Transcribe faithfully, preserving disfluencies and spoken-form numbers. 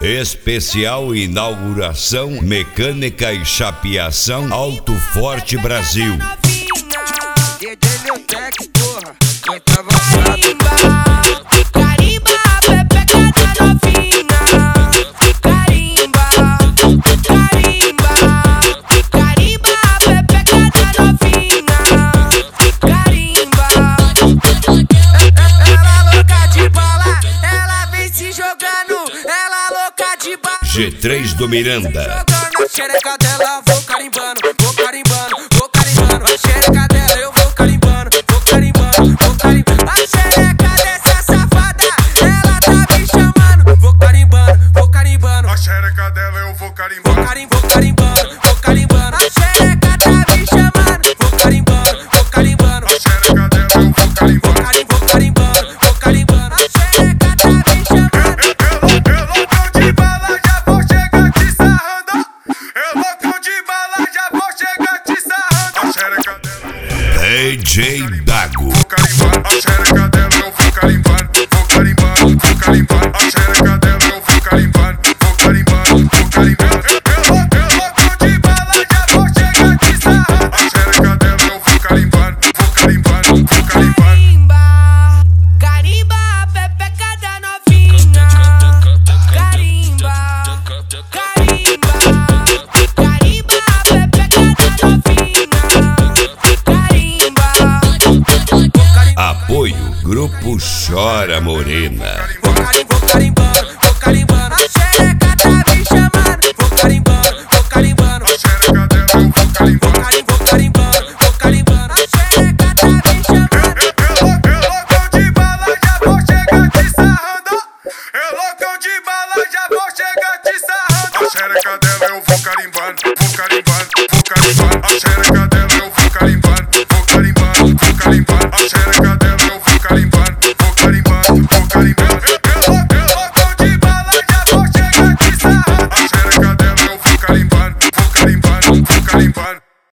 Especial inauguração Mecânica e Chapeação Alto Forte Brasil. Carimba, pepeca da novinha. Carimba, carimba, carimba, pepeca da novinha. Carimba. Ela louca de bala, ela vem se jogando. Ela louca de bala. G três do Miranda. A xereca dela, vou carimbando, vou carimbando, vou carimbando. A xereca dela, eu vou carimbando, vou carimbando, vou carimbando. A xereca dessa safada, ela tá me chamando. Vou carimbando, vou carimbando. A xereca dela eu vou carimbando. Vou carim, vou carimbando, vou carimbando. A xereca tá me chamando. Vou carimbando, vou carimbando. A xereca dela eu vou carimbando. Vou carim, vou carimbando, vou carimbando. A xereca tá me chamando. Eu loucão de bala, já vou chegar te sarrando. Eu loucão de bala, já vou chegar te sarrando. A xereca dela D J Dago. vou carimbar. A xereca dela eu vou carimbar. Vou carimbar, vou carimbar. A xereca dela eu vou carimbar. Vou carimbar, vou carimbar. Eu loucão de bala, já vou chegar te sarrando. A xereca dela eu vou carimbar. Vou carimbar, vou carimbar. Carimba, carimba, pepeca da novinha. Carimba, carimba, carimba, pepeca da novinha. Carimba, Apoio Grupo Chora Morena. vou carim, vou carimbando, vou carimbando. A xereca tá me chamando. Vou carimbando, vou carimbando. A xereca dela eu vou Vou carimbar. carim, vou carimbando, vou carimbando. A xereca tá me chamando. Eu loucão de bala, já vou chegar te sarrando. Eu loucão de bala, já vou chegar te sarrando. A xereca dela eu vou carimbar.